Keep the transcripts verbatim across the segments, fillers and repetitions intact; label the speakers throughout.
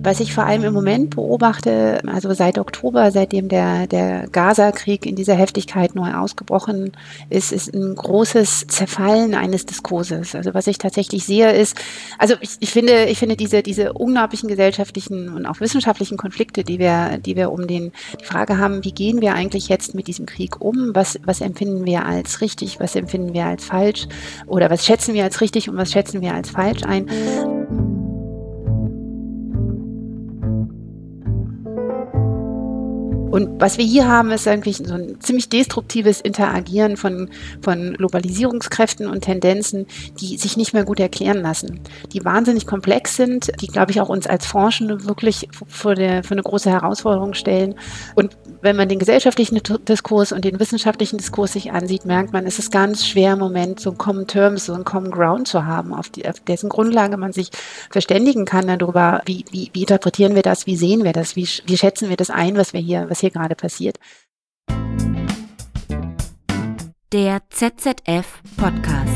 Speaker 1: Was ich vor allem im Moment beobachte, also seit Oktober, seitdem der, der Gaza-Krieg in dieser Heftigkeit neu ausgebrochen ist, ist ein großes Zerfallen eines Diskurses. Also was ich tatsächlich sehe ist, also ich, ich finde, ich finde diese, diese unglaublichen gesellschaftlichen und auch wissenschaftlichen Konflikte, die wir, die wir um den, die Frage haben, wie gehen wir eigentlich jetzt mit diesem Krieg um? Was, was empfinden wir als richtig? Was empfinden wir als falsch? Oder was schätzen wir als richtig und was schätzen wir als falsch ein? Und was wir hier haben, ist eigentlich so ein ziemlich destruktives Interagieren von, von Globalisierungskräften und Tendenzen, die sich nicht mehr gut erklären lassen, die wahnsinnig komplex sind, die, glaube ich, auch uns als Forschende wirklich vor, der, vor eine große Herausforderung stellen. Und wenn man den gesellschaftlichen Diskurs und den wissenschaftlichen Diskurs sich ansieht, merkt man, es ist ganz schwer im Moment, so einen Common Terms, so einen Common Ground zu haben, auf, die, auf dessen Grundlage man sich verständigen kann darüber, wie, wie, wie interpretieren wir das, wie sehen wir das, wie, wie schätzen wir das ein, was wir hier, was hier gerade passiert.
Speaker 2: Der Z Z F Podcast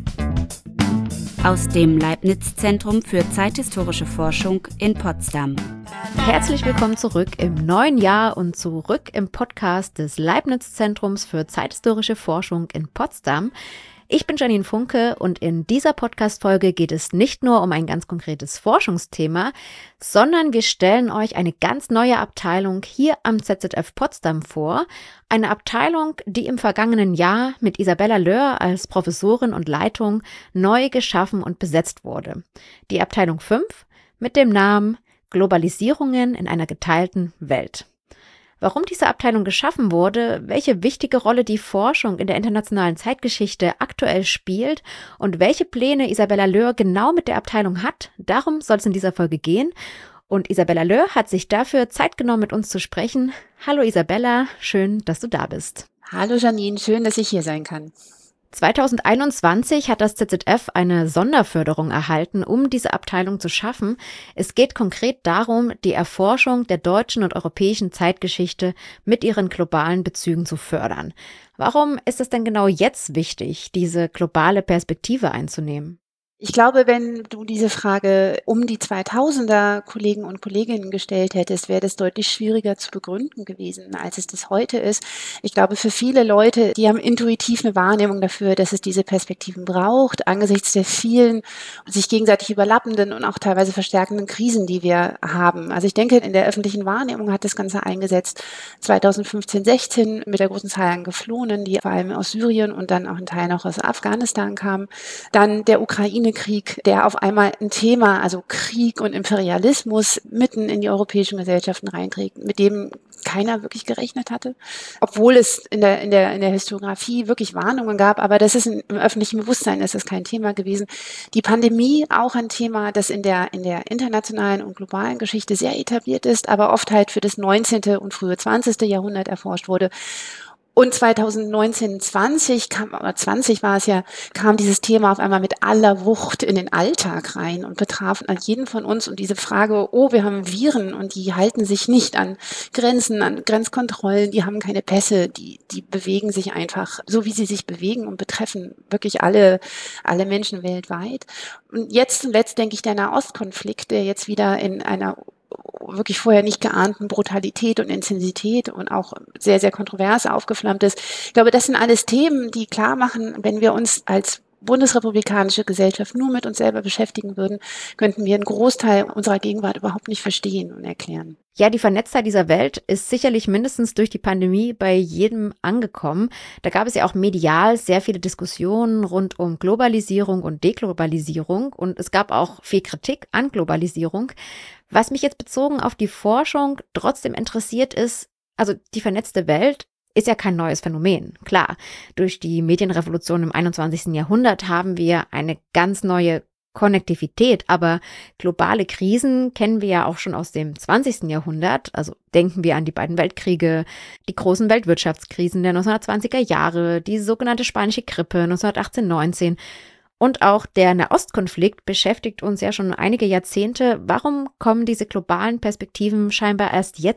Speaker 2: aus dem Leibniz-Zentrum für zeithistorische Forschung in Potsdam.
Speaker 3: Herzlich willkommen zurück im neuen Jahr und zurück im Podcast des Leibniz-Zentrums für zeithistorische Forschung in Potsdam. Ich bin Janine Funke und in dieser Podcast-Folge geht es nicht nur um ein ganz konkretes Forschungsthema, sondern wir stellen euch eine ganz neue Abteilung hier am Z Z F Potsdam vor. Eine Abteilung, die im vergangenen Jahr mit Isabella Löhr als Professorin und Leitung neu geschaffen und besetzt wurde. Die Abteilung fünf mit dem Namen Globalisierungen in einer geteilten Welt. Warum diese Abteilung geschaffen wurde, welche wichtige Rolle die Forschung in der internationalen Zeitgeschichte aktuell spielt und welche Pläne Isabella Löhr genau mit der Abteilung hat, darum soll es in dieser Folge gehen. Und Isabella Löhr hat sich dafür Zeit genommen, mit uns zu sprechen. Hallo Isabella, schön, dass du da bist.
Speaker 1: Hallo Janine, schön, dass ich hier sein kann.
Speaker 3: zwanzig einundzwanzig hat das Z Z F eine Sonderförderung erhalten, um diese Abteilung zu schaffen. Es geht konkret darum, die Erforschung der deutschen und europäischen Zeitgeschichte mit ihren globalen Bezügen zu fördern. Warum ist es denn genau jetzt wichtig, diese globale Perspektive einzunehmen?
Speaker 1: Ich glaube, wenn du diese Frage um die zweitausender Kollegen und Kolleginnen gestellt hättest, wäre das deutlich schwieriger zu begründen gewesen, als es das heute ist. Ich glaube, für viele Leute, die haben intuitiv eine Wahrnehmung dafür, dass es diese Perspektiven braucht, angesichts der vielen sich gegenseitig überlappenden und auch teilweise verstärkenden Krisen, die wir haben. Also ich denke, in der öffentlichen Wahrnehmung hat das Ganze eingesetzt zweitausendfünfzehn, sechzehn mit der großen Zahl an Geflohenen, die vor allem aus Syrien und dann auch in Teilen auch aus Afghanistan kamen. Dann der Ukraine Krieg, der auf einmal ein Thema, also Krieg und Imperialismus, mitten in die europäischen Gesellschaften reinträgt, mit dem keiner wirklich gerechnet hatte, obwohl es in der in der in der Historiografie wirklich Warnungen gab, aber das ist im öffentlichen Bewusstsein ist das kein Thema gewesen. Die Pandemie auch ein Thema, das in der in der internationalen und globalen Geschichte sehr etabliert ist, aber oft halt für das neunzehnte und frühe zwanzigste Jahrhundert erforscht wurde. Und zweitausendneunzehn, zwanzig kam, oder zwanzig war es ja, kam dieses Thema auf einmal mit aller Wucht in den Alltag rein und betraf an jeden von uns. Und diese Frage, oh, wir haben Viren und die halten sich nicht an Grenzen, an Grenzkontrollen, die haben keine Pässe, die, die bewegen sich einfach so, wie sie sich bewegen und betreffen wirklich alle, alle Menschen weltweit. Und jetzt zuletzt denke ich, der Nahostkonflikt, der jetzt wieder in einer wirklich vorher nicht geahnten Brutalität und Intensität und auch sehr, sehr kontrovers aufgeflammt ist. Ich glaube, das sind alles Themen, die klar machen, wenn wir uns als bundesrepublikanische Gesellschaft nur mit uns selber beschäftigen würden, könnten wir einen Großteil unserer Gegenwart überhaupt nicht verstehen und erklären.
Speaker 3: Ja, die Vernetztheit dieser Welt ist sicherlich mindestens durch die Pandemie bei jedem angekommen. Da gab es ja auch medial sehr viele Diskussionen rund um Globalisierung und Deglobalisierung und es gab auch viel Kritik an Globalisierung. Was mich jetzt bezogen auf die Forschung trotzdem interessiert ist, also die vernetzte Welt ist ja kein neues Phänomen. Klar, durch die Medienrevolution im einundzwanzigsten Jahrhundert haben wir eine ganz neue Konnektivität, aber globale Krisen kennen wir ja auch schon aus dem zwanzigsten Jahrhundert. Also denken wir an die beiden Weltkriege, die großen Weltwirtschaftskrisen der neunzehnhundertzwanziger Jahre, die sogenannte spanische Grippe neunzehnhundertachtzehn neunzehn. Und auch der Nahostkonflikt beschäftigt uns ja schon einige Jahrzehnte. Warum kommen diese globalen Perspektiven scheinbar erst jetzt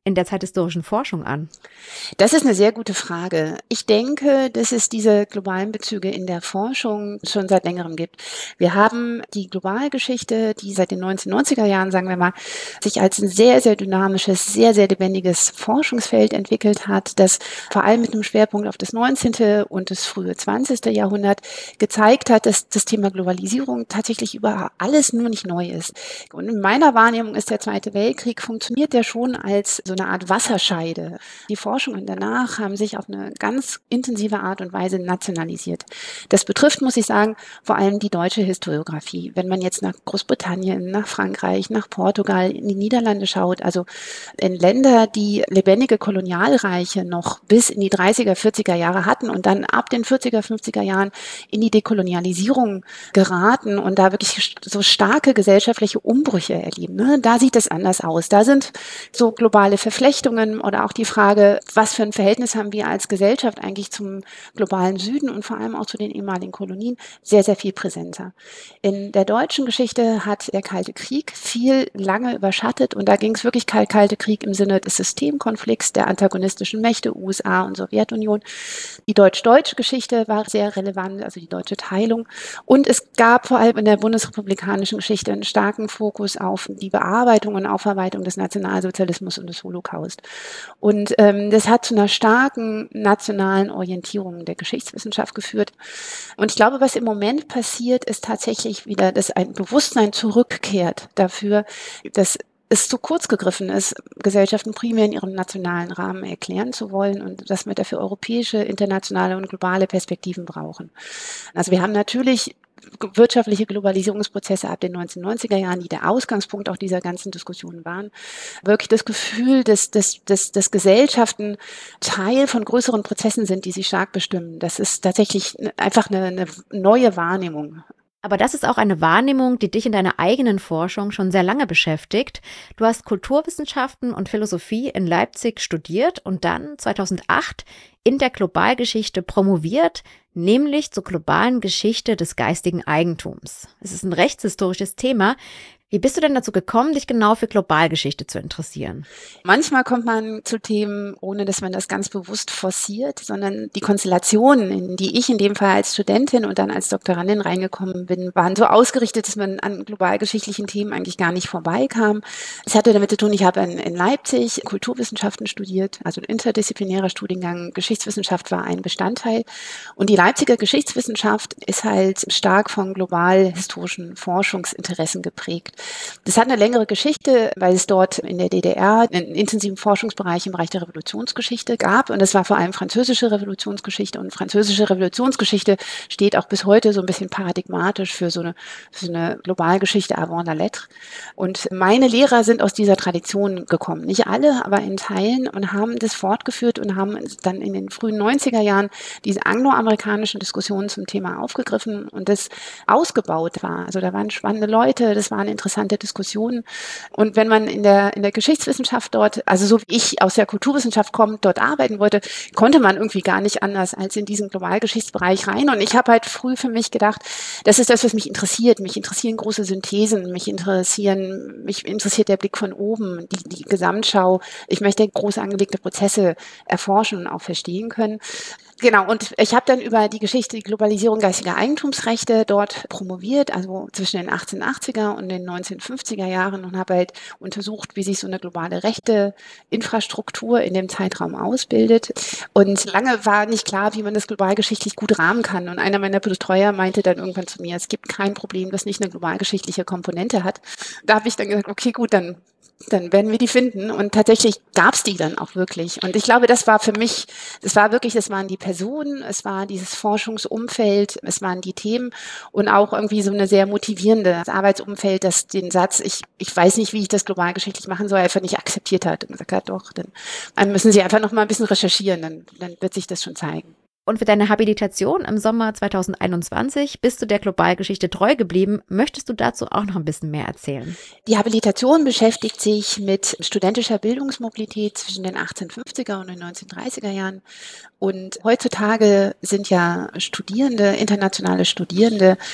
Speaker 3: in der zeithistorischen Forschung an?
Speaker 1: Das ist eine sehr gute Frage. Ich denke, dass es diese globalen Bezüge in der Forschung schon seit längerem gibt. Wir haben die Globalgeschichte, die seit den neunzehnhundertneunziger Jahren, sagen wir mal, sich als ein sehr, sehr dynamisches, sehr, sehr lebendiges Forschungsfeld entwickelt hat, das vor allem mit einem Schwerpunkt auf das neunzehnte und das frühe zwanzigste Jahrhundert gezeigt hat, dass das Thema Globalisierung tatsächlich über alles nur nicht neu ist. Und in meiner Wahrnehmung ist der Zweite Weltkrieg, funktioniert der schon als so eine Art Wasserscheide. Die Forschungen danach haben sich auf eine ganz intensive Art und Weise nationalisiert. Das betrifft, muss ich sagen, vor allem die deutsche Historiographie. Wenn man jetzt nach Großbritannien, nach Frankreich, nach Portugal, in die Niederlande schaut, also in Länder, die lebendige Kolonialreiche noch bis in die dreißiger, vierziger Jahre hatten und dann ab den vierziger, fünfziger Jahren in die Dekolonialisierung geraten und da wirklich so starke gesellschaftliche Umbrüche erleben. Ne? Da sieht es anders aus. Da sind so globale Verflechtungen oder auch die Frage, was für ein Verhältnis haben wir als Gesellschaft eigentlich zum globalen Süden und vor allem auch zu den ehemaligen Kolonien, sehr, sehr viel präsenter. In der deutschen Geschichte hat der Kalte Krieg viel lange überschattet und da ging es wirklich Kal- Kalte Krieg im Sinne des Systemkonflikts der antagonistischen Mächte, U S A und Sowjetunion. Die deutsch-deutsche Geschichte war sehr relevant, also die deutsche Teilung. Und es gab vor allem in der bundesrepublikanischen Geschichte einen starken Fokus auf die Bearbeitung und Aufarbeitung des Nationalsozialismus und des Holocaust. Und ähm, das hat zu einer starken nationalen Orientierung der Geschichtswissenschaft geführt. Und ich glaube, was im Moment passiert, ist tatsächlich wieder, dass ein Bewusstsein zurückkehrt dafür, dass es zu kurz gegriffen ist, Gesellschaften primär in ihrem nationalen Rahmen erklären zu wollen und dass wir dafür europäische, internationale und globale Perspektiven brauchen. Also wir haben natürlich wirtschaftliche Globalisierungsprozesse ab den neunzehnhundertneunziger Jahren, die der Ausgangspunkt auch dieser ganzen Diskussionen waren, wirklich das Gefühl, dass, dass, dass, dass Gesellschaften Teil von größeren Prozessen sind, die sie stark bestimmen. Das ist tatsächlich einfach eine, eine neue Wahrnehmung.
Speaker 3: Aber das ist auch eine Wahrnehmung, die dich in deiner eigenen Forschung schon sehr lange beschäftigt. Du hast Kulturwissenschaften und Philosophie in Leipzig studiert und dann zweitausendacht in der Globalgeschichte promoviert, nämlich zur globalen Geschichte des geistigen Eigentums. Es ist ein rechtshistorisches Thema. Wie bist du denn dazu gekommen, dich genau für Globalgeschichte zu interessieren?
Speaker 1: Manchmal kommt man zu Themen, ohne dass man das ganz bewusst forciert, sondern die Konstellationen, in die ich in dem Fall als Studentin und dann als Doktorandin reingekommen bin, waren so ausgerichtet, dass man an globalgeschichtlichen Themen eigentlich gar nicht vorbeikam. Es hatte damit zu tun, ich habe in, in Leipzig Kulturwissenschaften studiert, also ein interdisziplinärer Studiengang. Geschichtswissenschaft war ein Bestandteil. Und die Leipziger Geschichtswissenschaft ist halt stark von global-historischen Forschungsinteressen geprägt. Das hat eine längere Geschichte, weil es dort in der D D R einen intensiven Forschungsbereich im Bereich der Revolutionsgeschichte gab. Und das war vor allem französische Revolutionsgeschichte. Und französische Revolutionsgeschichte steht auch bis heute so ein bisschen paradigmatisch für so eine, für so eine Globalgeschichte avant la lettre. Und meine Lehrer sind aus dieser Tradition gekommen. Nicht alle, aber in Teilen und haben das fortgeführt und haben dann in den frühen neunziger Jahren diese angloamerikanischen Diskussionen zum Thema aufgegriffen und das ausgebaut war. Also da waren spannende Leute, das waren interessante Diskussionen. Und wenn man in der, in der Geschichtswissenschaft dort, also so wie ich aus der Kulturwissenschaft kommt, dort arbeiten wollte, konnte man irgendwie gar nicht anders als in diesen Globalgeschichtsbereich rein. Und ich habe halt früh für mich gedacht, das ist das, was mich interessiert. Mich interessieren große Synthesen, mich interessieren, mich interessiert der Blick von oben, die, die Gesamtschau. Ich möchte groß angelegte Prozesse erforschen und auch verstehen können. Genau, und ich habe dann über die Geschichte, die Globalisierung geistiger Eigentumsrechte dort promoviert, also zwischen den achtzehnhundertachtziger und den neunzehnhundertfünfziger Jahren und habe halt untersucht, wie sich so eine globale Rechteinfrastruktur in dem Zeitraum ausbildet. Und lange war nicht klar, wie man das globalgeschichtlich gut rahmen kann. Und einer meiner Betreuer meinte dann irgendwann zu mir, es gibt kein Problem, das nicht eine globalgeschichtliche Komponente hat. Da habe ich dann gesagt, okay, gut, dann dann werden wir die finden. Und tatsächlich gab es die dann auch wirklich. Und ich glaube, das war für mich, das war wirklich, das waren die Personen, es war dieses Forschungsumfeld, es waren die Themen und auch irgendwie so eine sehr motivierende Arbeitsumfeld, das den Satz, ich, ich weiß nicht, wie ich das globalgeschichtlich machen soll, einfach nicht akzeptiert hat und gesagt hat, doch, dann müssen Sie einfach noch mal ein bisschen recherchieren, dann, dann wird sich das schon zeigen.
Speaker 3: Und für deine Habilitation im Sommer zweitausendeinundzwanzig bist du der Globalgeschichte treu geblieben. Möchtest du dazu auch noch ein bisschen mehr erzählen?
Speaker 1: Die Habilitation beschäftigt sich mit studentischer Bildungsmobilität zwischen den achtzehnhundertfünfziger und den neunzehnhundertdreißiger Jahren. Und heutzutage sind ja Studierende, internationale Studierende,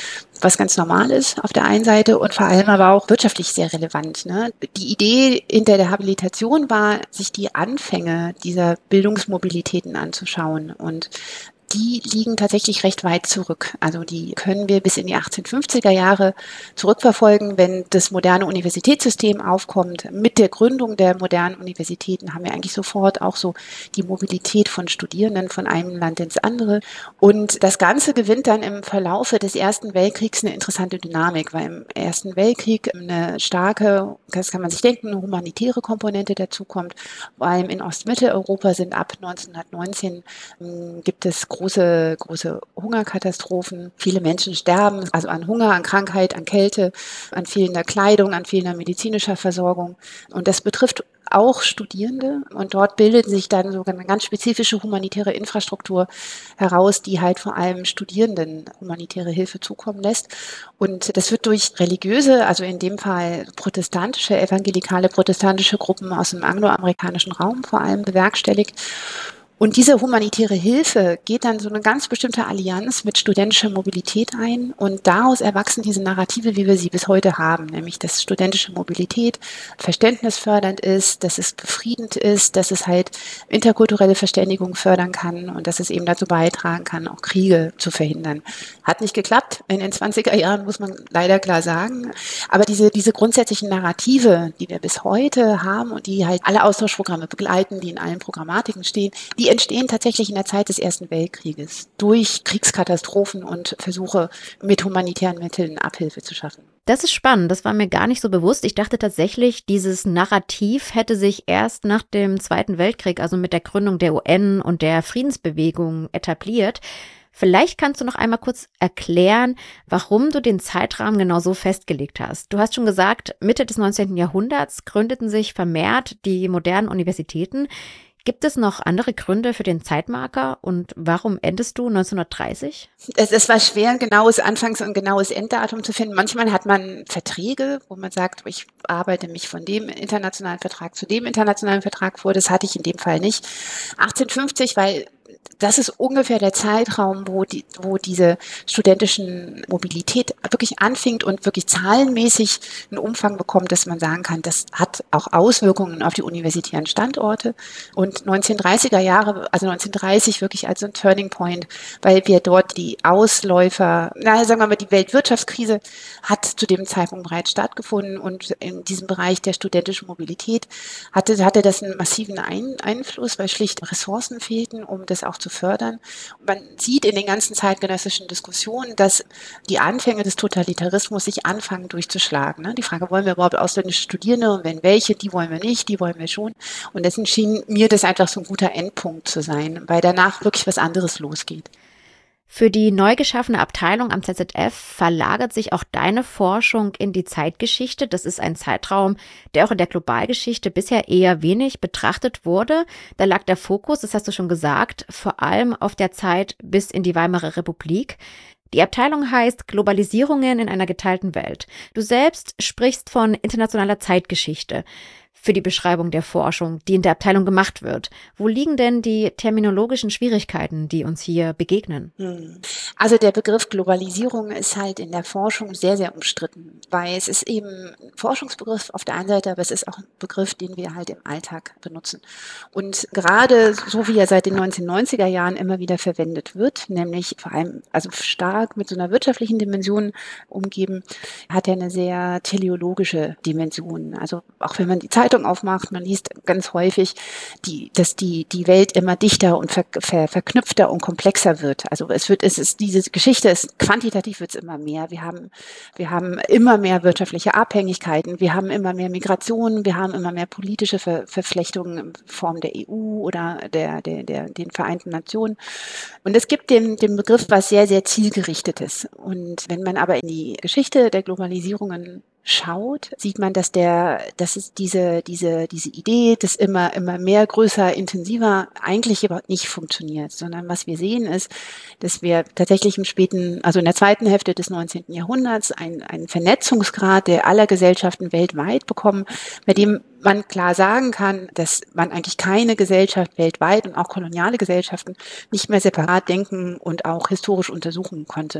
Speaker 1: was ganz normal ist auf der einen Seite und vor allem aber auch wirtschaftlich sehr relevant. Ne? Die Idee hinter der Habilitation war, sich die Anfänge dieser Bildungsmobilitäten anzuschauen und die liegen tatsächlich recht weit zurück. Also die können wir bis in die achtzehnhundertfünfziger Jahre zurückverfolgen, wenn das moderne Universitätssystem aufkommt. Mit der Gründung der modernen Universitäten haben wir eigentlich sofort auch so die Mobilität von Studierenden von einem Land ins andere. Und das Ganze gewinnt dann im Verlaufe des Ersten Weltkriegs eine interessante Dynamik, weil im Ersten Weltkrieg eine starke, das kann man sich denken, eine humanitäre Komponente dazukommt. Vor allem in Ostmitteleuropa sind ab neunzehnhundertneunzehn ähm, gibt es große, große Hungerkatastrophen. Viele Menschen sterben, also an Hunger, an Krankheit, an Kälte, an fehlender Kleidung, an fehlender medizinischer Versorgung. Und das betrifft auch Studierende. Und dort bildet sich dann sogar eine ganz spezifische humanitäre Infrastruktur heraus, die halt vor allem Studierenden humanitäre Hilfe zukommen lässt. Und das wird durch religiöse, also in dem Fall protestantische, evangelikale protestantische Gruppen aus dem angloamerikanischen Raum vor allem bewerkstelligt. Und diese humanitäre Hilfe geht dann so eine ganz bestimmte Allianz mit studentischer Mobilität ein und daraus erwachsen diese Narrative, wie wir sie bis heute haben, nämlich dass studentische Mobilität verständnisfördernd ist, dass es befriedend ist, dass es halt interkulturelle Verständigung fördern kann und dass es eben dazu beitragen kann, auch Kriege zu verhindern. Hat nicht geklappt in den zwanziger Jahren, muss man leider klar sagen. Aber diese, diese grundsätzlichen Narrative, die wir bis heute haben und die halt alle Austauschprogramme begleiten, die in allen Programmatiken stehen, die entstehen tatsächlich in der Zeit des Ersten Weltkrieges durch Kriegskatastrophen und Versuche, mit humanitären Mitteln Abhilfe zu schaffen.
Speaker 3: Das ist spannend, das war mir gar nicht so bewusst. Ich dachte tatsächlich, dieses Narrativ hätte sich erst nach dem Zweiten Weltkrieg, also mit der Gründung der U N und der Friedensbewegung etabliert. Vielleicht kannst du noch einmal kurz erklären, warum du den Zeitrahmen genau so festgelegt hast. Du hast schon gesagt, Mitte des neunzehnten Jahrhunderts gründeten sich vermehrt die modernen Universitäten. Gibt es noch andere Gründe für den Zeitmarker und warum endest du neunzehnhundertdreißig?
Speaker 1: Es, es war schwer, ein genaues Anfangs- und genaues Enddatum zu finden. Manchmal hat man Verträge, wo man sagt, ich arbeite mich von dem internationalen Vertrag zu dem internationalen Vertrag vor. Das hatte ich in dem Fall nicht. achtzehnhundertfünfzig, weil das ist ungefähr der Zeitraum, wo die, wo diese studentischen Mobilität wirklich anfängt und wirklich zahlenmäßig einen Umfang bekommt, dass man sagen kann, das hat auch Auswirkungen auf die universitären Standorte. Und neunzehnhundertdreißiger Jahre, also neunzehnhundertdreißig wirklich als so ein Turning Point, weil wir dort die Ausläufer, na, sagen wir mal, die Weltwirtschaftskrise hat zu dem Zeitpunkt bereits stattgefunden und in diesem Bereich der studentischen Mobilität hatte, hatte das einen massiven Ein- Einfluss, weil schlicht Ressourcen fehlten, um das auch zu fördern. Und man sieht in den ganzen zeitgenössischen Diskussionen, dass die Anfänge des Totalitarismus sich anfangen durchzuschlagen. Ne? Die Frage, wollen wir überhaupt ausländische Studierende und wenn welche, die wollen wir nicht, die wollen wir schon. Und deswegen schien mir das einfach so ein guter Endpunkt zu sein, weil danach wirklich was anderes losgeht.
Speaker 3: Für die neu geschaffene Abteilung am Z Z F verlagert sich auch deine Forschung in die Zeitgeschichte. Das ist ein Zeitraum, der auch in der Globalgeschichte bisher eher wenig betrachtet wurde. Da lag der Fokus, das hast du schon gesagt, vor allem auf der Zeit bis in die Weimarer Republik. Die Abteilung heißt Globalisierungen in einer geteilten Welt. Du selbst sprichst von internationaler Zeitgeschichte für die Beschreibung der Forschung, die in der Abteilung gemacht wird. Wo liegen denn die terminologischen Schwierigkeiten, die uns hier begegnen?
Speaker 1: Also der Begriff Globalisierung ist halt in der Forschung sehr, sehr umstritten, weil es ist eben ein Forschungsbegriff auf der einen Seite, aber es ist auch ein Begriff, den wir halt im Alltag benutzen. Und gerade so wie er seit den neunzehnhundertneunziger Jahren immer wieder verwendet wird, nämlich vor allem also stark mit so einer wirtschaftlichen Dimension umgeben, hat er eine sehr teleologische Dimension. Also auch wenn man die Zeitung aufmacht, man liest ganz häufig, die, dass die, die Welt immer dichter und ver, ver, verknüpfter und komplexer wird. Also es wird, es ist, diese Geschichte ist, quantitativ wird es immer mehr. Wir haben, wir haben immer mehr wirtschaftliche Abhängigkeiten, wir haben immer mehr Migration, wir haben immer mehr politische Ver, Verflechtungen in Form der E U oder der, der, der, den Vereinten Nationen. Und es gibt dem, dem Begriff was sehr, sehr zielgerichtetes. Und wenn man aber in die Geschichte der Globalisierungen schaut, sieht man, dass der, dass es diese, diese, diese Idee, das immer, immer mehr, größer, intensiver eigentlich überhaupt nicht funktioniert, sondern was wir sehen ist, dass wir tatsächlich im späten, also in der zweiten Hälfte des neunzehnten Jahrhunderts einen, einen Vernetzungsgrad der aller Gesellschaften weltweit bekommen, bei dem man klar sagen kann, dass man eigentlich keine Gesellschaft weltweit und auch koloniale Gesellschaften nicht mehr separat denken und auch historisch untersuchen konnte.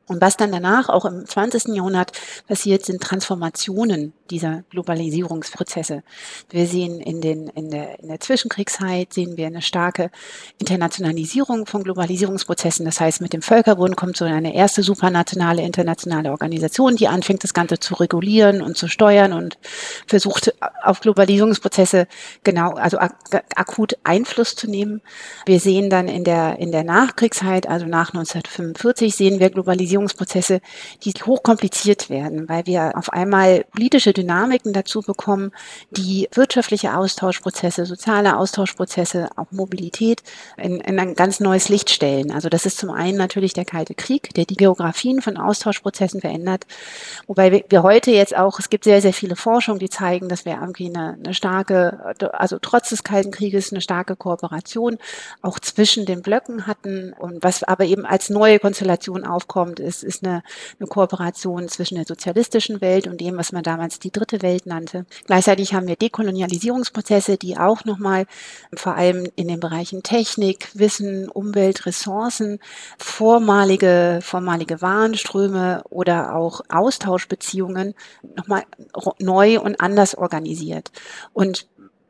Speaker 1: Und was dann danach auch im zwanzigsten Jahrhundert passiert, sind Transformationen dieser Globalisierungsprozesse. Wir sehen in, den, in, der, in der Zwischenkriegszeit sehen wir eine starke Internationalisierung von Globalisierungsprozessen. Das heißt, mit dem Völkerbund kommt so eine erste supranationale internationale Organisation, die anfängt, das Ganze zu regulieren und zu steuern und versucht, auf Globalisierungsprozesse genau, also ak- akut Einfluss zu nehmen. Wir sehen dann in der, in der Nachkriegszeit, also nach neunzehnhundertfünfundvierzig, sehen wir Globalisierungsprozesse, die hochkompliziert werden, weil wir auf einmal politische Dynamiken dazu bekommen, die wirtschaftliche Austauschprozesse, soziale Austauschprozesse, auch Mobilität in, in ein ganz neues Licht stellen. Also das ist zum einen natürlich der Kalte Krieg, der die Geografien von Austauschprozessen verändert, wobei wir, wir heute jetzt auch, es gibt sehr, sehr viele Forschungen, die zeigen, dass wir irgendwie eine, eine starke, also trotz des Kalten Krieges eine starke Kooperation auch zwischen den Blöcken hatten, und was aber eben als neue Konstellation aufkommt, ist, ist eine, eine Kooperation zwischen der sozialistischen Welt und dem, was man damals die dritte Welt nannte. Gleichzeitig haben wir Dekolonialisierungsprozesse, die auch nochmal vor allem in den Bereichen Technik, Wissen, Umwelt, Ressourcen, vormalige, vormalige Warenströme oder auch Austauschbeziehungen nochmal neu und anders organisiert. Und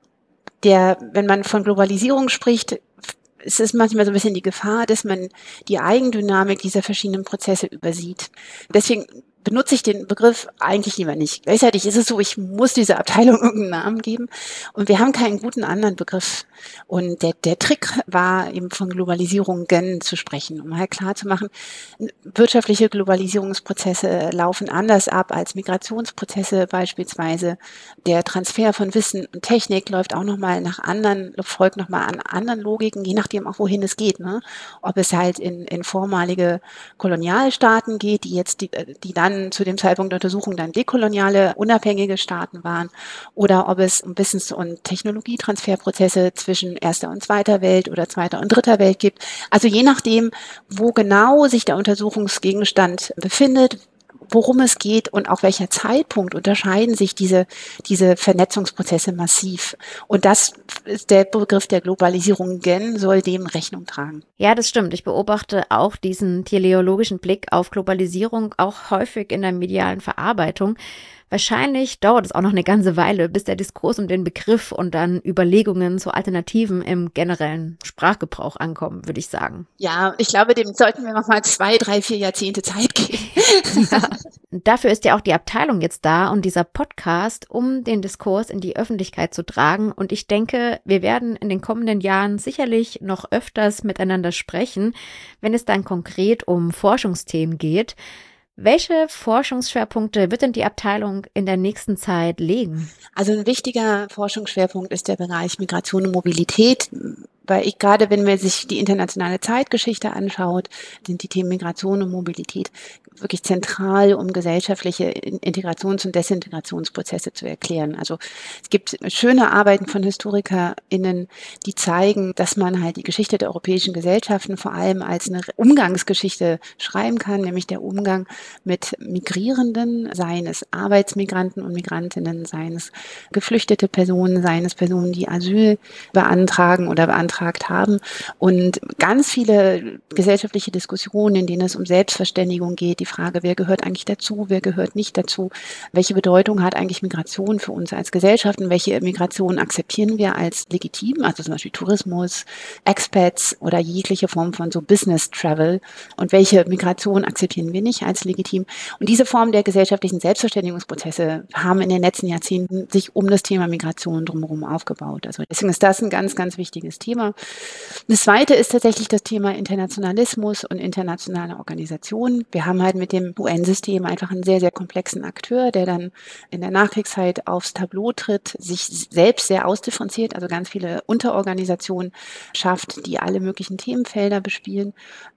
Speaker 1: der, wenn man von Globalisierung spricht, es ist manchmal so ein bisschen die Gefahr, dass man die Eigendynamik dieser verschiedenen Prozesse übersieht. Deswegen benutze ich den Begriff eigentlich lieber nicht. Gleichzeitig ist es so, ich muss dieser Abteilung irgendeinen Namen geben und wir haben keinen guten anderen Begriff. Und der, der Trick war eben von Globalisierung gen zu sprechen, um halt klar zu machen, wirtschaftliche Globalisierungsprozesse laufen anders ab als Migrationsprozesse beispielsweise. Der Transfer von Wissen und Technik läuft auch nochmal nach anderen, folgt nochmal an anderen Logiken, je nachdem auch wohin es geht, ne? Ob es halt in, in vormalige Kolonialstaaten geht, die jetzt, die, die dann zu dem Zeitpunkt der Untersuchung dann dekoloniale, unabhängige Staaten waren, oder ob es um Wissens- und Technologietransferprozesse zwischen erster und zweiter Welt oder zweiter und dritter Welt gibt. Also je nachdem, wo genau sich der Untersuchungsgegenstand befindet, worum es geht und auch welcher Zeitpunkt, unterscheiden sich diese, diese Vernetzungsprozesse massiv. Und das ist der Begriff der Globalisierung gen, soll dem Rechnung tragen.
Speaker 3: Ja, das stimmt. Ich beobachte auch diesen teleologischen Blick auf Globalisierung auch häufig in der medialen Verarbeitung. Wahrscheinlich dauert es auch noch eine ganze Weile, bis der Diskurs um den Begriff und dann Überlegungen zu Alternativen im generellen Sprachgebrauch ankommen, würde ich sagen.
Speaker 1: Ja, ich glaube, dem sollten wir noch mal zwei, drei, vier Jahrzehnte Zeit geben.
Speaker 3: Ja. Dafür ist ja auch die Abteilung jetzt da und dieser Podcast, um den Diskurs in die Öffentlichkeit zu tragen. Und ich denke, wir werden in den kommenden Jahren sicherlich noch öfters miteinander sprechen, wenn es dann konkret um Forschungsthemen geht. Welche Forschungsschwerpunkte wird denn die Abteilung in der nächsten Zeit legen?
Speaker 1: Also ein wichtiger Forschungsschwerpunkt ist der Bereich Migration und Mobilität. Weil ich gerade, wenn man sich die internationale Zeitgeschichte anschaut, sind die Themen Migration und Mobilität wirklich zentral, um gesellschaftliche Integrations- und Desintegrationsprozesse zu erklären. Also es gibt schöne Arbeiten von HistorikerInnen, die zeigen, dass man halt die Geschichte der europäischen Gesellschaften vor allem als eine Umgangsgeschichte schreiben kann, nämlich der Umgang mit Migrierenden, seien es Arbeitsmigranten und Migrantinnen, seien es geflüchtete Personen, seien es Personen, die Asyl beantragen oder beantragen haben, und ganz viele gesellschaftliche Diskussionen, in denen es um Selbstverständigung geht, die Frage, wer gehört eigentlich dazu, wer gehört nicht dazu, welche Bedeutung hat eigentlich Migration für uns als Gesellschaft und welche Migration akzeptieren wir als legitim, also zum Beispiel Tourismus, Expats oder jegliche Form von so Business Travel, und welche Migration akzeptieren wir nicht als legitim. Und diese Form der gesellschaftlichen Selbstverständigungsprozesse haben in den letzten Jahrzehnten sich um das Thema Migration drumherum aufgebaut. Also deswegen ist das ein ganz, ganz wichtiges Thema. Das zweite ist tatsächlich das Thema Internationalismus und internationale Organisationen. Wir haben halt mit dem U N-System einfach einen sehr, sehr komplexen Akteur, der dann in der Nachkriegszeit aufs Tableau tritt, sich selbst sehr ausdifferenziert, also ganz viele Unterorganisationen schafft, die alle möglichen Themenfelder bespielen.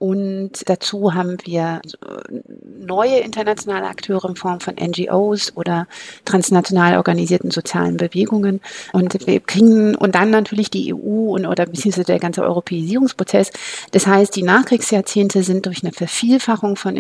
Speaker 1: Und dazu haben wir neue internationale Akteure in Form von N G Os oder transnational organisierten sozialen Bewegungen. Und wir kriegen, und dann natürlich die E U und oder beziehungsweise der ganze Europäisierungsprozess. Das heißt, die Nachkriegsjahrzehnte sind durch eine Vervielfachung von internationalen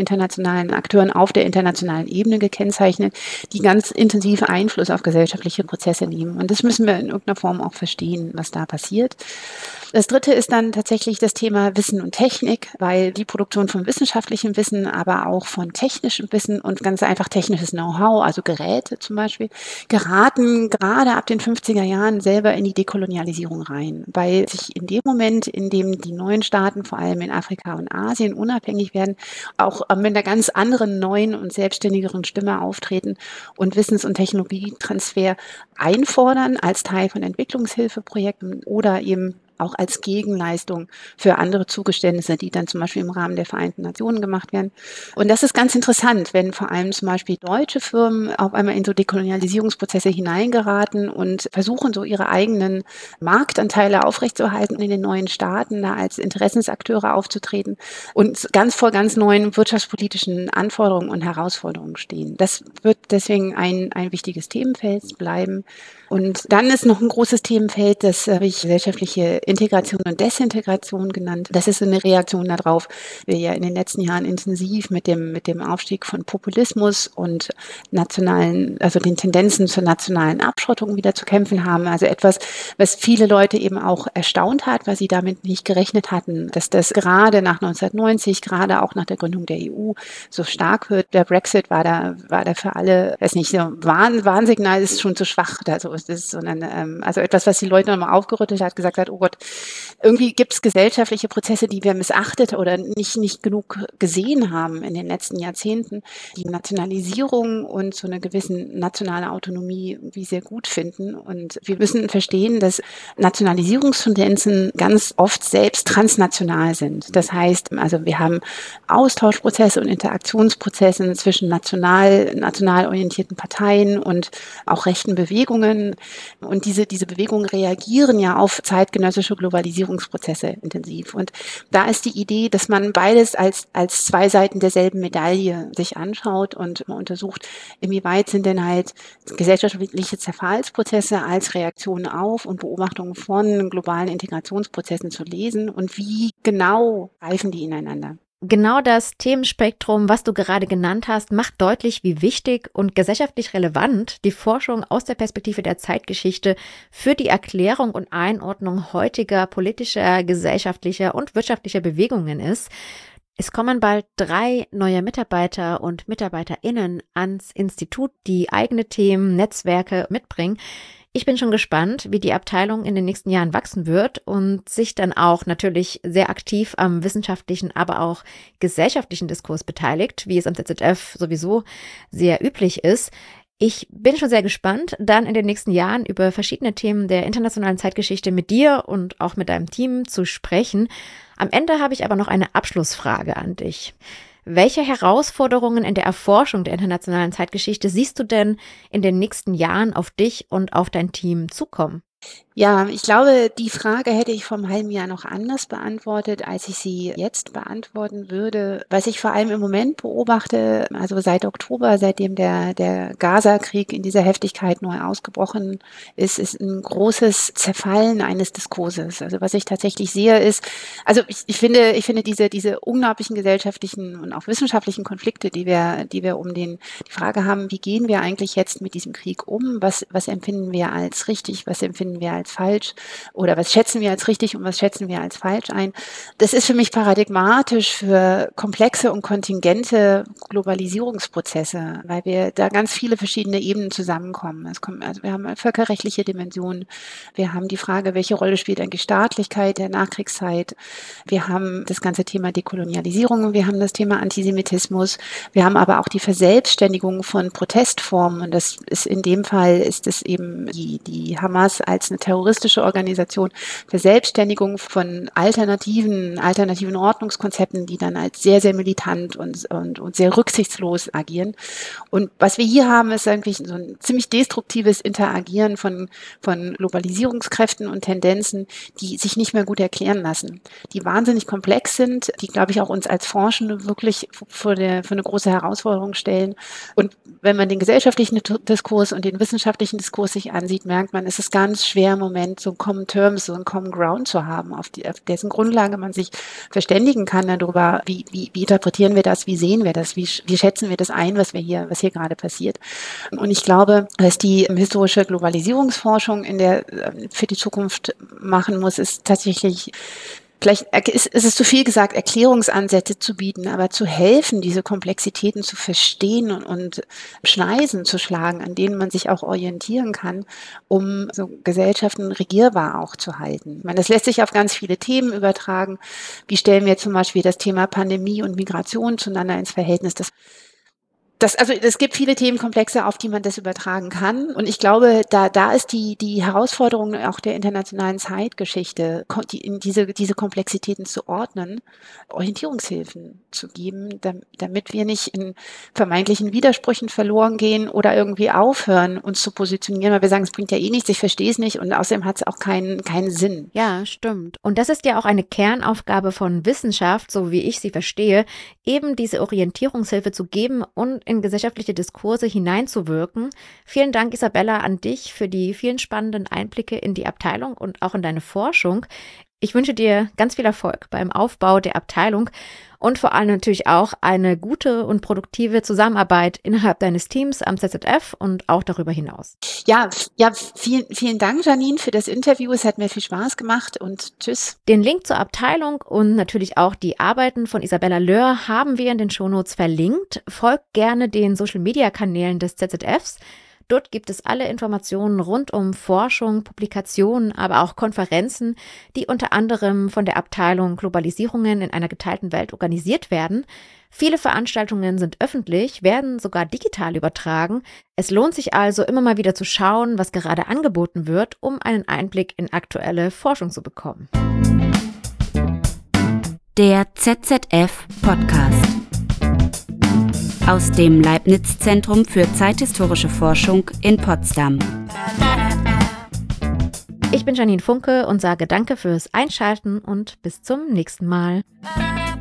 Speaker 1: internationalen Akteuren auf der internationalen Ebene gekennzeichnet, die ganz intensiv Einfluss auf gesellschaftliche Prozesse nehmen. Und das müssen wir in irgendeiner Form auch verstehen, was da passiert. Das Dritte ist dann tatsächlich das Thema Wissen und Technik, weil die Produktion von wissenschaftlichem Wissen, aber auch von technischem Wissen und ganz einfach technisches Know-how, also Geräte zum Beispiel, geraten gerade ab den fünfziger Jahren selber in die Dekolonialisierung rein, weil sich in dem Moment, in dem die neuen Staaten, vor allem in Afrika und Asien, unabhängig werden, auch mit einer ganz anderen, neuen und selbstständigeren Stimme auftreten und Wissens- und Technologietransfer einfordern als Teil von Entwicklungshilfeprojekten oder eben auch als Gegenleistung für andere Zugeständnisse, die dann zum Beispiel im Rahmen der Vereinten Nationen gemacht werden. Und das ist ganz interessant, wenn vor allem zum Beispiel deutsche Firmen auf einmal in so Dekolonialisierungsprozesse hineingeraten und versuchen, so ihre eigenen Marktanteile aufrechtzuerhalten in den neuen Staaten, da als Interessensakteure aufzutreten und ganz vor ganz neuen wirtschaftspolitischen Anforderungen und Herausforderungen stehen. Das wird deswegen ein, ein wichtiges Themenfeld bleiben. Und dann ist noch ein großes Themenfeld, das habe ich gesellschaftliche Integration und Desintegration genannt. Das ist eine Reaktion darauf, wir ja in den letzten Jahren intensiv mit dem, mit dem Aufstieg von Populismus und nationalen, also den Tendenzen zur nationalen Abschottung wieder zu kämpfen haben. Also etwas, was viele Leute eben auch erstaunt hat, weil sie damit nicht gerechnet hatten, dass das gerade nach neunzehnhundertneunzig, gerade auch nach der Gründung der E U so stark wird. Der Brexit war da, war da für alle, weiß nicht, so Warn, Warnsignal ist schon zu schwach. Also ist es, sondern ähm, also etwas, was die Leute nochmal aufgerüttelt hat, gesagt hat, oh Gott, irgendwie gibt es gesellschaftliche Prozesse, die wir missachtet oder nicht, nicht genug gesehen haben in den letzten Jahrzehnten, die Nationalisierung und so eine gewisse nationale Autonomie irgendwie sehr gut finden. Und wir müssen verstehen, dass Nationalisierungstendenzen ganz oft selbst transnational sind. Das heißt, also wir haben Austauschprozesse und Interaktionsprozesse zwischen national, national orientierten Parteien und auch rechten Bewegungen. Und diese, diese Bewegungen reagieren ja auf zeitgenössische Globalisierungsprozesse intensiv. Und da ist die Idee, dass man beides als, als zwei Seiten derselben Medaille sich anschaut und man untersucht, inwieweit sind denn halt gesellschaftliche Zerfallsprozesse als Reaktion auf und Beobachtungen von globalen Integrationsprozessen zu lesen und wie genau greifen die ineinander.
Speaker 3: Genau das Themenspektrum, was du gerade genannt hast, macht deutlich, wie wichtig und gesellschaftlich relevant die Forschung aus der Perspektive der Zeitgeschichte für die Erklärung und Einordnung heutiger politischer, gesellschaftlicher und wirtschaftlicher Bewegungen ist. Es kommen bald drei neue Mitarbeiter und MitarbeiterInnen ans Institut, die eigene Themen, Netzwerke mitbringen. Ich bin schon gespannt, wie die Abteilung in den nächsten Jahren wachsen wird und sich dann auch natürlich sehr aktiv am wissenschaftlichen, aber auch gesellschaftlichen Diskurs beteiligt, wie es am Z Z F sowieso sehr üblich ist. Ich bin schon sehr gespannt, dann in den nächsten Jahren über verschiedene Themen der internationalen Zeitgeschichte mit dir und auch mit deinem Team zu sprechen. Am Ende habe ich aber noch eine Abschlussfrage an dich. Welche Herausforderungen in der Erforschung der internationalen Zeitgeschichte siehst du denn in den nächsten Jahren auf dich und auf dein Team zukommen?
Speaker 1: Ja, ich glaube, die Frage hätte ich vor einem halben Jahr noch anders beantwortet, als ich sie jetzt beantworten würde. Was ich vor allem im Moment beobachte, also seit Oktober, seitdem der, der Gaza-Krieg in dieser Heftigkeit neu ausgebrochen ist, ist ein großes Zerfallen eines Diskurses. Also was ich tatsächlich sehe ist, also ich, ich finde, ich finde diese, diese unglaublichen gesellschaftlichen und auch wissenschaftlichen Konflikte, die wir, die wir um den, die Frage haben, wie gehen wir eigentlich jetzt mit diesem Krieg um? Was, was empfinden wir als richtig? Was empfinden wir als falsch oder was schätzen wir als richtig und was schätzen wir als falsch ein. Das ist für mich paradigmatisch für komplexe und kontingente Globalisierungsprozesse, weil wir da ganz viele verschiedene Ebenen zusammenkommen. Es kommt, also wir haben eine völkerrechtliche Dimension, wir haben die Frage, welche Rolle spielt eigentlich Staatlichkeit der Nachkriegszeit, wir haben das ganze Thema Dekolonialisierung, wir haben das Thema Antisemitismus, wir haben aber auch die Verselbstständigung von Protestformen und das ist in dem Fall ist es eben die, die Hamas als eine terroristische Organisation, Verselbstständigung von alternativen, alternativen Ordnungskonzepten, die dann als sehr, sehr militant und, und, und sehr rücksichtslos agieren. Und was wir hier haben, ist eigentlich so ein ziemlich destruktives Interagieren von, von Globalisierungskräften und Tendenzen, die sich nicht mehr gut erklären lassen, die wahnsinnig komplex sind, die, glaube ich, auch uns als Forschende wirklich vor, der, vor eine große Herausforderung stellen. Und wenn man den gesellschaftlichen Diskurs und den wissenschaftlichen Diskurs sich ansieht, merkt man, es ist ganz schwer, Moment so Common Terms, so ein Common Ground zu haben, auf, die, auf dessen Grundlage man sich verständigen kann darüber, wie, wie, wie interpretieren wir das, wie sehen wir das, wie, wie schätzen wir das ein, was wir hier, was hier gerade passiert. Und ich glaube, was die historische Globalisierungsforschung in der, für die Zukunft machen muss, ist tatsächlich, vielleicht ist, ist es zu viel gesagt, Erklärungsansätze zu bieten, aber zu helfen, diese Komplexitäten zu verstehen und, und Schneisen zu schlagen, an denen man sich auch orientieren kann, um so Gesellschaften regierbar auch zu halten. Ich meine, das lässt sich auf ganz viele Themen übertragen. Wie stellen wir zum Beispiel das Thema Pandemie und Migration zueinander ins Verhältnis? Das Das, also es gibt viele Themenkomplexe, auf die man das übertragen kann. Und ich glaube, da, da ist die, die Herausforderung auch der internationalen Zeitgeschichte, die, in diese, diese Komplexitäten zu ordnen, Orientierungshilfen zu geben, damit wir nicht in vermeintlichen Widersprüchen verloren gehen oder irgendwie aufhören, uns zu positionieren, weil wir sagen, es bringt ja eh nichts, ich verstehe es nicht und außerdem hat es auch keinen, keinen Sinn.
Speaker 3: Ja, stimmt. Und das ist ja auch eine Kernaufgabe von Wissenschaft, so wie ich sie verstehe, eben diese Orientierungshilfe zu geben und in gesellschaftliche Diskurse hineinzuwirken. Vielen Dank, Isabella, an dich für die vielen spannenden Einblicke in die Abteilung und auch in deine Forschung. Ich wünsche dir ganz viel Erfolg beim Aufbau der Abteilung und vor allem natürlich auch eine gute und produktive Zusammenarbeit innerhalb deines Teams am Z Z F und auch darüber hinaus.
Speaker 1: Ja, ja, vielen, vielen Dank, Janine, für das Interview. Es hat mir viel Spaß gemacht und tschüss.
Speaker 3: Den Link zur Abteilung und natürlich auch die Arbeiten von Isabella Löhr haben wir in den Shownotes verlinkt. Folgt gerne den Social-Media-Kanälen des Z Z Fs. Dort gibt es alle Informationen rund um Forschung, Publikationen, aber auch Konferenzen, die unter anderem von der Abteilung Globalisierungen in einer geteilten Welt organisiert werden. Viele Veranstaltungen sind öffentlich, werden sogar digital übertragen. Es lohnt sich also immer mal wieder zu schauen, was gerade angeboten wird, um einen Einblick in aktuelle Forschung zu bekommen.
Speaker 2: Der Z Z F Podcast. Aus dem Leibniz-Zentrum für zeithistorische Forschung in Potsdam.
Speaker 3: Ich bin Janine Funke und sage danke fürs Einschalten und bis zum nächsten Mal.